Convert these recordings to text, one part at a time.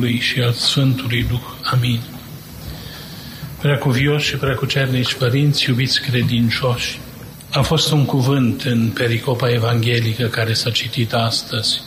Fiului și al Sfântului Duh. Amin. Preacuvioși și preacucernici părinți, iubiți credincioși, a fost un cuvânt în pericopa evanghelică care s-a citit astăzi.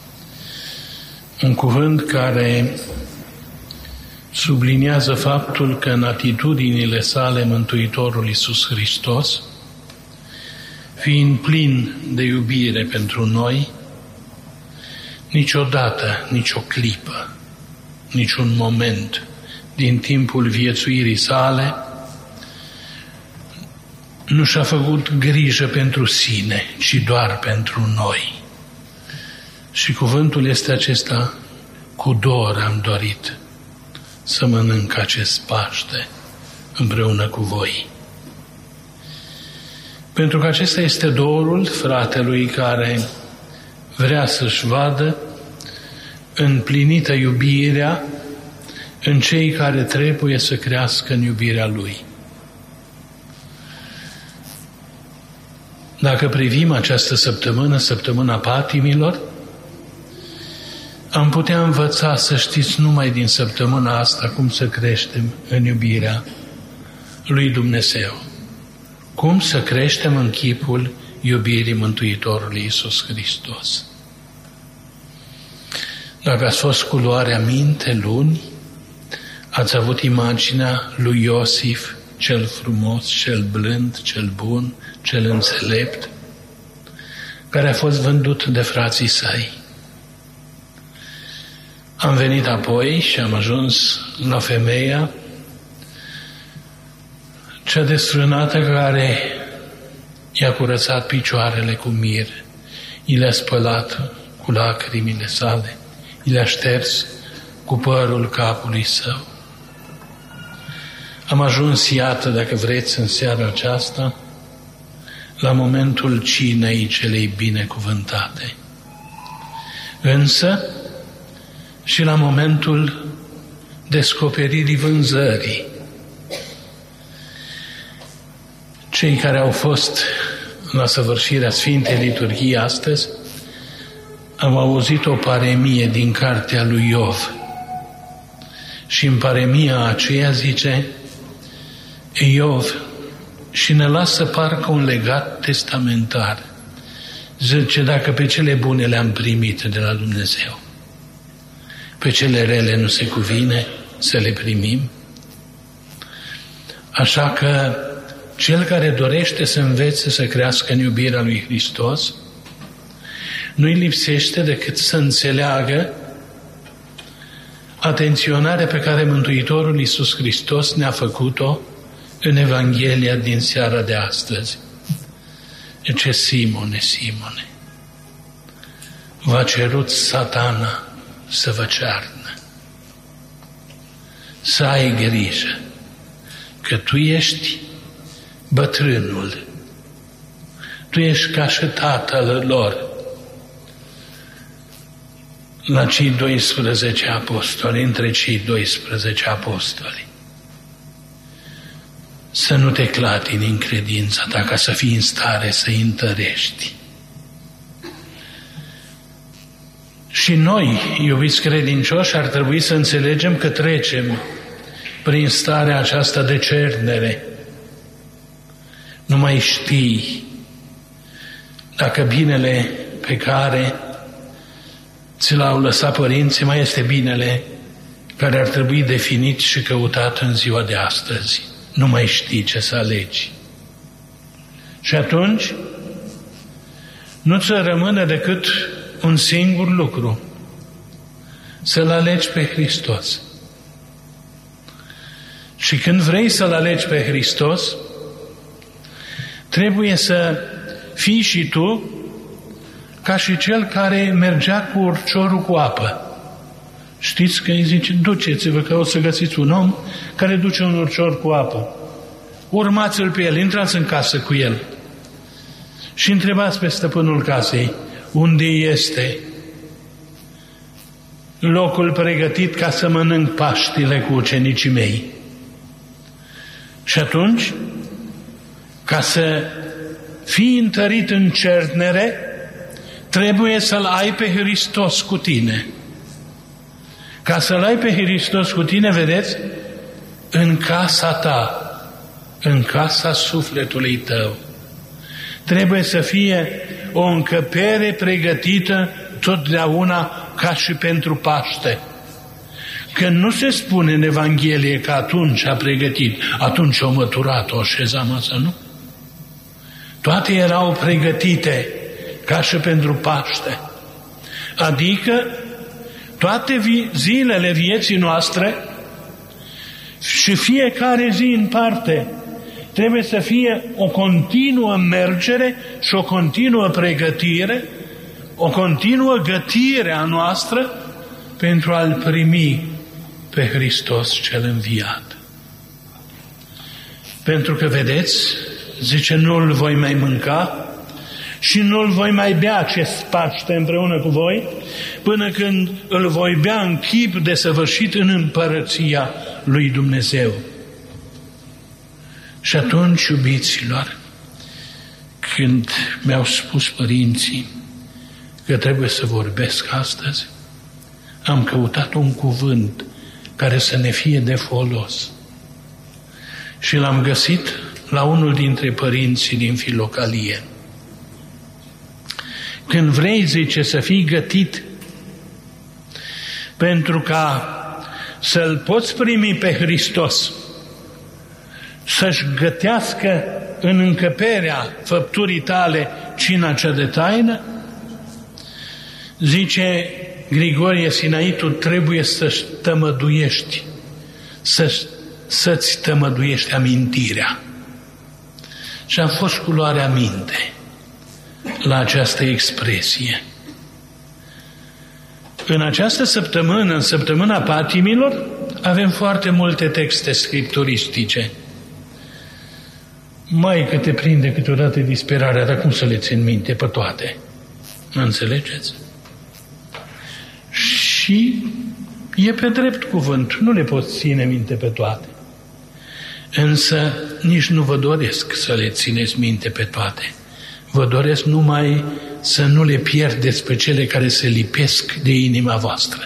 Un cuvânt care subliniază faptul că în atitudinile sale Mântuitorul Iisus Hristos, fiind plin de iubire pentru noi, niciodată, nicio clipă, niciun moment din timpul viețuirii sale nu și-a făcut grijă pentru sine, ci doar pentru noi. Și cuvântul este acesta: cu dor am dorit să mănânc acest Paște împreună cu voi. Pentru că acesta este dorul fratelui care vrea să-și vadă împlinită iubirea în cei care trebuie să crească în iubirea lui. Dacă privim această săptămână, săptămâna patimilor, am putea învăța, să știți, numai din săptămâna asta cum să creștem în iubirea lui Dumnezeu. Cum să creștem în chipul iubirii Mântuitorului Iisus Hristos. Dacă ați fost cu luarea minte luni, ați avut imaginea lui Iosif, cel frumos, cel blând, cel bun, cel înțelept, care a fost vândut de frații săi. Am venit apoi și am ajuns la femeia cea desfrânată care i-a curățat picioarele cu mir, i le-a spălat cu lacrimile sale, i le-a șters cu părul capului său. Am ajuns, iată, dacă vreți, în seara aceasta, la momentul cinei celei binecuvântate. Însă, și la momentul descoperirii vânzării. Cei care au fost la săvârșirea Sfintei Liturghii astăzi au auzit o paremie din cartea lui Iov. Și în paremia aceea zice Iov și ne lasă parcă un legat testamentar. Zice, dacă pe cele bune le-am primit de la Dumnezeu, pe cele rele nu se cuvine să le primim. Așa că cel care dorește să învețe să crească în iubirea lui Hristos, nu-i lipsește decât să înțeleagă atenționarea pe care Mântuitorul Iisus Hristos ne-a făcut-o în Evanghelia din seara de astăzi. Zice, Simone, Simone, v-a cerut Satana să vă cearnă. Să ai grijă că tu ești bătrânul, tu ești ca și tatăl lor la cei 12 apostoli, între cei 12 apostoli. Să nu te clatini în credința ta ca să fii în stare să-i întărești. Și noi, iubiți credincioși, ar trebui să înțelegem că trecem prin starea aceasta de cernere. Nu mai știi dacă binele pe care ți l-au lăsat părinții mai este binele care ar trebui definit și căutat în ziua de astăzi. Nu mai știi ce să alegi. Și atunci nu-ți rămâne decât un singur lucru: să-L alegi pe Hristos. Și când vrei să-L alegi pe Hristos, trebuie să fii și tu ca și cel care mergea cu urciorul cu apă. Știți că îi zice, duceți-vă că o să găsiți un om care duce un urcior cu apă. Urmați-l pe el, intrați în casă cu el și întrebați pe stăpânul casei unde este locul pregătit ca să mănânc Paștile cu ucenicii mei. Și atunci, ca să fii întărit în cernere, trebuie să-L ai pe Hristos cu tine. Ca să-L ai pe Hristos cu tine, vedeți, în casa ta, în casa sufletului tău. Trebuie să fie o încăpere pregătită totdeauna ca și pentru Paște. Că nu se spune în Evanghelie că atunci a pregătit, atunci o măturat, o așeza masă, nu? Toate erau pregătite ca și pentru Paște. Adică toate zilele vieții noastre și fiecare zi în parte trebuie să fie o continuă mergere și o continuă pregătire, o continuă gătire a noastră pentru a-L primi pe Hristos cel înviat. Pentru că, vedeți, zice, nu-L voi mai mânca și nu-L voi mai bea acest Paște împreună cu voi, până când îl voi bea în chip desăvârșit în împărăția lui Dumnezeu. Și atunci, iubiților, când mi-au spus părinții că trebuie să vorbesc astăzi, am căutat un cuvânt care să ne fie de folos. Și l-am găsit la unul dintre părinții din Filocalie. Când vrei, zice, să fii gătit pentru ca să-L poți primi pe Hristos, să-și gătească în încăperea făpturii tale cina cea de taină, zice Grigorie Sinaitu, trebuie să-ți tămăduiești, să-ți tămăduiești amintirea. Și am fost cu luarea minte la această expresie. În această săptămână, în săptămâna patimilor, avem foarte multe texte scripturistice. Mai că te prinde câteodată disperarea, dar cum să le țin minte pe toate? Înțelegeți? Și e pe drept cuvânt, nu le poți ține minte pe toate. Însă nici nu vă doresc să le țineți minte pe toate. Vă doresc numai să nu le pierdeți pe cele care se lipesc de inima voastră.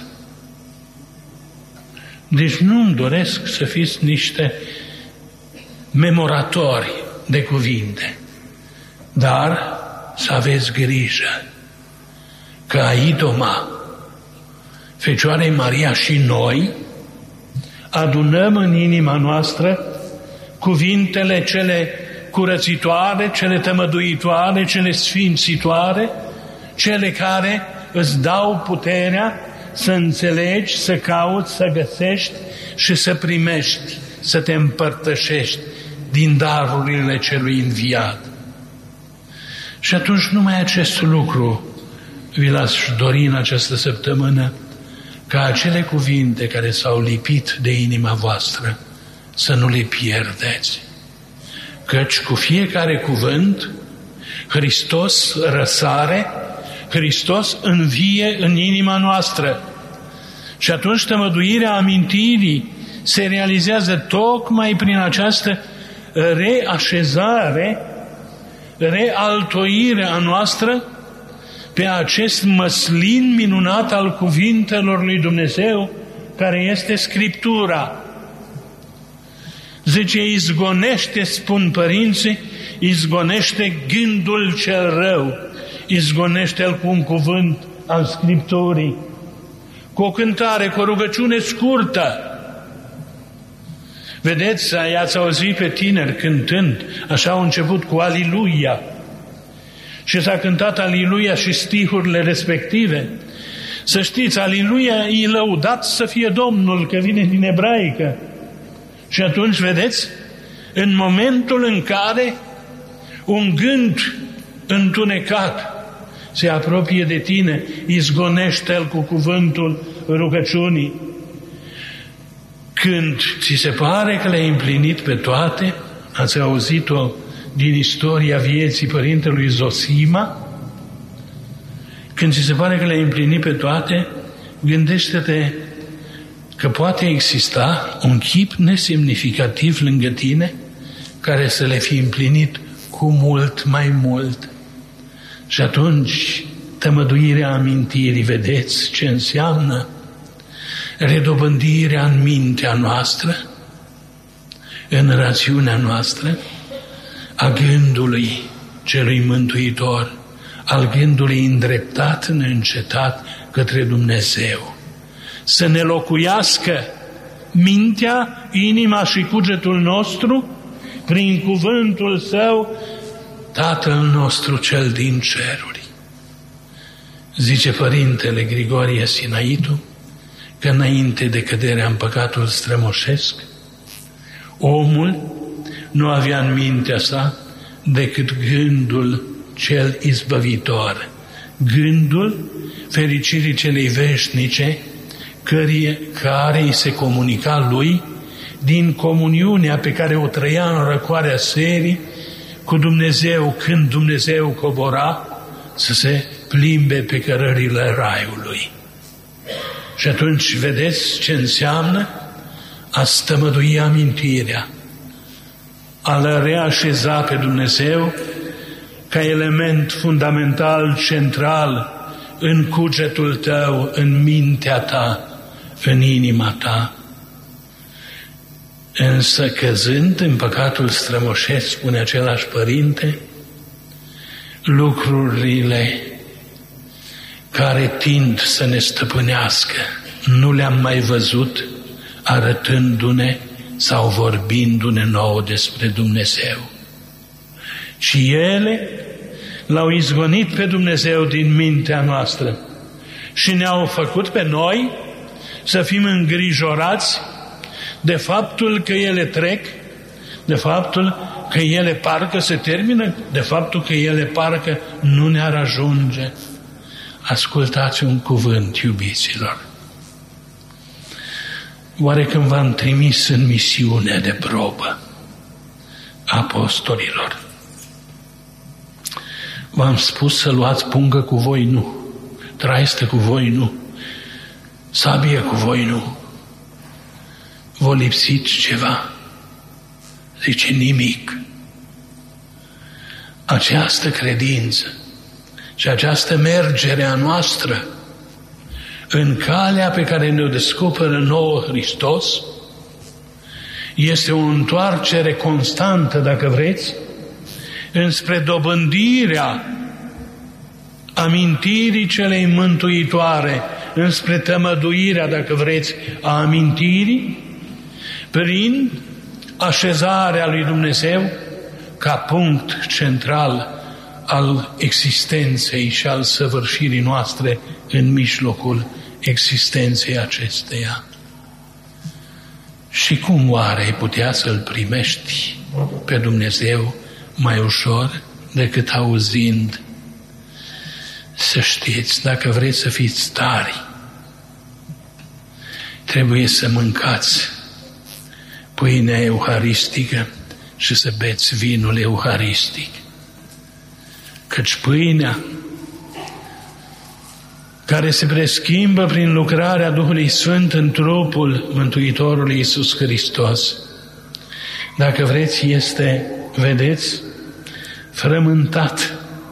Deci nu-mi doresc să fiți niște memoratori de cuvinte, dar să aveți grijă că Aidoma, Fecioarei Maria și noi adunăm în inima noastră cuvintele cele curățitoare, cele tămăduitoare, cele sfințitoare, cele care îți dau puterea să înțelegi, să cauți, să găsești și să primești, să te împărtășești din darurile celui înviat. Și atunci numai acest lucru vi l-aș dori în această săptămână, ca acele cuvinte care s-au lipit de inima voastră să nu le pierdeți. Căci cu fiecare cuvânt Hristos răsare, Hristos învie în inima noastră. Și atunci tămăduirea amintirii se realizează tocmai prin această reașezare, realtoire a noastră pe acest măslin minunat al cuvintelor lui Dumnezeu, care este Scriptura. Zice, izgonește, spun părinții, izgonește gândul cel rău, izgonește-l cu un cuvânt al Scripturii, cu o cântare, cu o rugăciune scurtă. Vedeți, i-ați auzit pe tineri cântând, așa au început cu Aliluia. Și s-a cântat Aliluia și stihurile respective. Să știți, Aliluia e lăudat să fie Domnul, că vine din ebraică. Și atunci, vedeți, în momentul în care un gând întunecat se apropie de tine, izgonește-l cu cuvântul rugăciunii. Când ți se pare că le-ai împlinit pe toate, ați auzit-o din istoria vieții părintelui Zosima, când ți se pare că le-ai împlinit pe toate, gândește-te că poate exista un chip nesemnificativ lângă tine care să le fi împlinit cu mult mai mult. Și atunci tămăduirea amintirii, vedeți ce înseamnă? redobândirea în mintea noastră, în rațiunea noastră, a gândului celui mântuitor, al gândului îndreptat, neîncetat către Dumnezeu. Să ne locuiască mintea, inima și cugetul nostru prin cuvântul Său, Tatăl nostru cel din ceruri. Zice Părintele Grigorie Sinaitu că înainte de căderea în păcatul strămoșesc, omul nu avea în mintea sa decât gândul cel izbăvitor, gândul fericirii celei veșnice, care îi se comunica lui din comuniunea pe care o trăia în răcoarea serii cu Dumnezeu, când Dumnezeu cobora să se plimbe pe cărările raiului. Și atunci vedeți ce înseamnă a stămădui amintirea, a-L reașeza pe Dumnezeu ca element fundamental, central în cugetul tău, în mintea ta, în inima ta. Însă căzând în păcatul strămoșesc, spune același Părinte, lucrurile care tind să ne stăpânească nu le-am mai văzut arătându-ne sau vorbindu-ne nouă despre Dumnezeu. Și ele l-au izgonit pe Dumnezeu din mintea noastră și ne-au făcut pe noi să fim îngrijorați de faptul că ele trec, de faptul că ele parcă se termină, de faptul că ele parcă nu ne-ar ajunge. Ascultați un cuvânt, iubiților. Oare când v-am trimis în misiune de probă apostolilor, v-am spus să luați pungă cu voi? Nu. Traistă cu voi? Nu. Sabie cu voi? Nu. V-a lipsit ceva? Zice, nimic. Această credință și această mergere a noastră în calea pe care ne-o descoperă nouă Hristos este o întoarcere constantă, dacă vreți, înspre dobândirea amintirii celei mântuitoare, înspre tămăduirea, dacă vreți, a amintirii, prin așezarea lui Dumnezeu ca punct central al existenței și al săvârșirii noastre în mijlocul existenței acesteia. Și cum oare ai putea să-L primești pe Dumnezeu mai ușor decât auzind? Să știți, dacă vreți să fiți tari, trebuie să mâncați pâinea euharistică și să beți vinul euharistic. Căci pâinea care se preschimbă prin lucrarea Duhului Sfânt în trupul Mântuitorului Iisus Hristos, dacă vreți, este, vedeți, frământat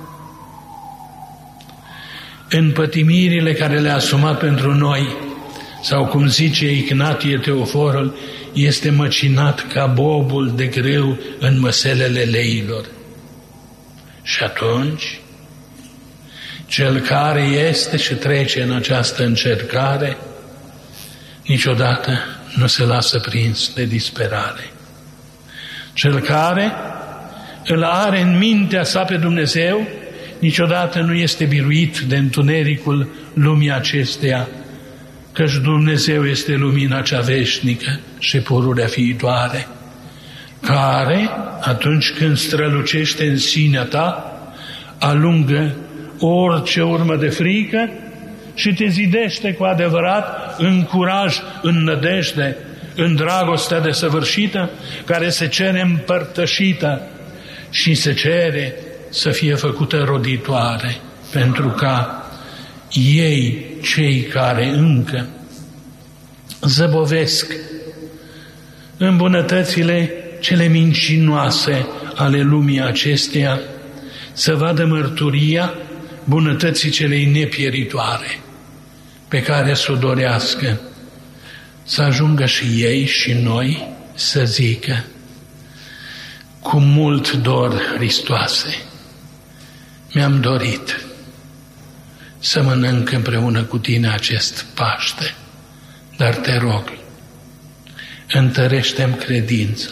în pătimirile care le-a asumat pentru noi, sau cum zice Ignatie Teoforul, este măcinat ca bobul de grâu în măselele leilor. Și atunci, cel care este și trece în această încercare, niciodată nu se lasă prins de disperare. Cel care îl are în mintea sa pe Dumnezeu, niciodată nu este biruit de întunericul lumii acesteia, căci Dumnezeu este lumina cea veșnică și pururea viitoare, care, atunci când strălucește în sinea ta, alungă orice urmă de frică și te zidește cu adevărat în curaj, în nădejde, în dragostea desăvârșită, care se cere împărtășită și se cere să fie făcută roditoare, pentru ca ei, cei care încă zăbovesc în bunătățile cele mincinoase ale lumii acesteia, să vadă mărturia bunătății celei nepieritoare, pe care să o dorească să ajungă și ei și noi să zică cu mult dor, Hristoase, mi-am dorit să mănânc împreună cu tine acest Paște, dar te rog, întărește-mi credința.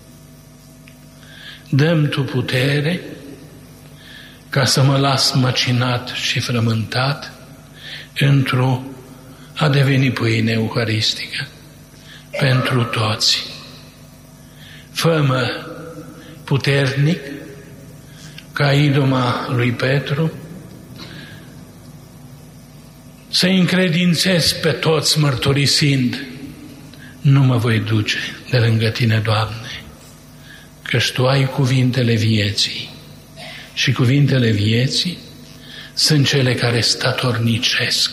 Dă-mi tu putere ca să mă las măcinat și frământat într-o a deveni pâine euharistică pentru toți. Fă-mă puternic ca idoma lui Petru, să încredințez pe toți mărturisind, nu mă voi duce de lângă tine, Doamne, căci Tu ai cuvintele vieții și cuvintele vieții sunt cele care statornicesc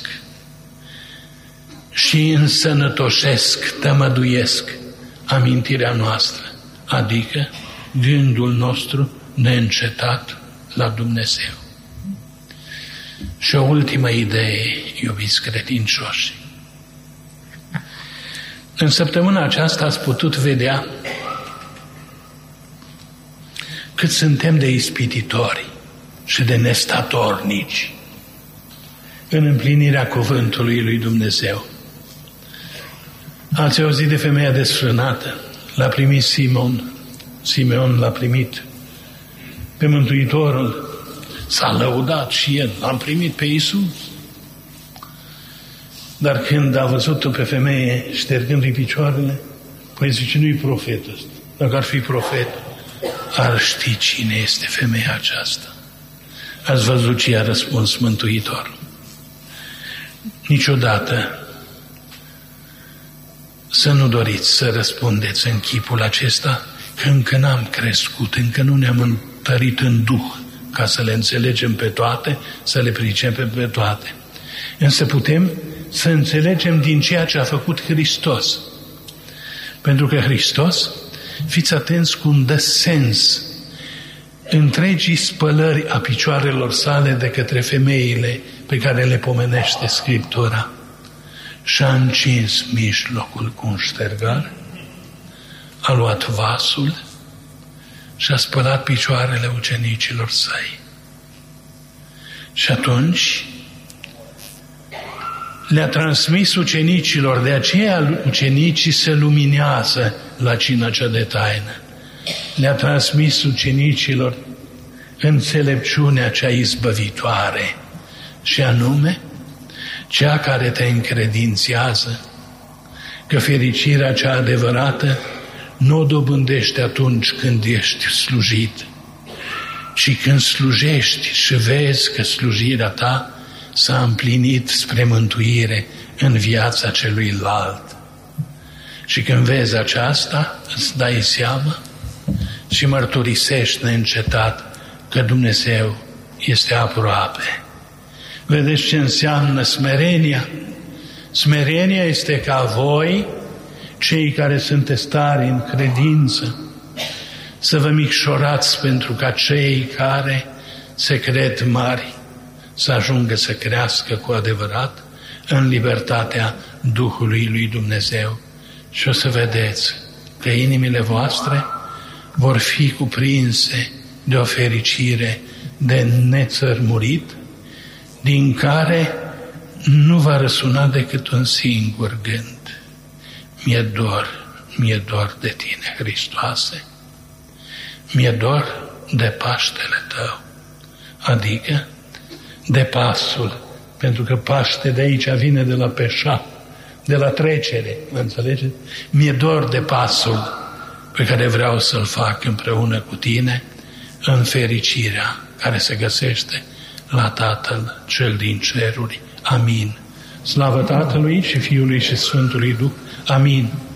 și însănătoșesc, tămăduiesc amintirea noastră, adică gândul nostru neîncetat la Dumnezeu. Și o ultimă idee, iubiți credincioși. În săptămâna aceasta ați putut vedea cât suntem de ispititori și de nestatornici în împlinirea cuvântului lui Dumnezeu. Ați auzit de femeia desfrânată, l-a primit Simeon l-a primit pe Mântuitorul, s-a lăudat și el, l-am primit pe Iisus. Dar când a văzut-o pe femeie ștergându-i picioarele, păi zice, nu-i profet ăsta. Dacă ar fi profet, ar ști cine este femeia aceasta. Ați văzut ce i-a răspuns Mântuitorul. Niciodată să nu doriți să răspundeți în chipul acesta, că încă n-am crescut, încă nu ne-am întărit în Duh ca să le înțelegem pe toate, să le pricepem pe toate. Însă putem să înțelegem din ceea ce a făcut Hristos. Pentru că Hristos, fiți atenți cum dă sens întregii spălări a picioarelor sale de către femeile pe care le pomenește Scriptura. Și-a încins mijlocul cu un ștergar, a luat vasul și a spălat picioarele ucenicilor săi. Și atunci le-a transmis ucenicilor, de aceea ucenicii se luminează la cina cea de taină. Le-a transmis ucenicilor înțelepciunea cea izbăvitoare, și anume cea care te încredințează că fericirea cea adevărată nu o dobândești atunci când ești slujit, ci când slujești și vezi că slujirea ta s-a împlinit spre mântuire în viața celuilalt. Și când vezi aceasta, îți dai seama și mărturisești neîncetat că Dumnezeu este aproape. Vedeți ce înseamnă smerenia? Smerenia este ca voi, cei care sunteți tari în credință, să vă micșorați pentru ca cei care se cred mari să ajungă să crească cu adevărat în libertatea Duhului lui Dumnezeu. Și o să vedeți că inimile voastre vor fi cuprinse de o fericire de nețărmurit, din care nu va răsuna decât un singur gând. Mi-e dor de tine, Hristoase, mi-e dor de Paștele tău, adică de Pasul, pentru că Paște de aici vine de la peșa, de la trecere, mă înțelegeți? Mi-e dor de Pasul pe care vreau să-l fac împreună cu tine în fericirea care se găsește la Tatăl cel din ceruri. Amin. Slavă Tatălui și Fiului și Sfântului Duh. Amin.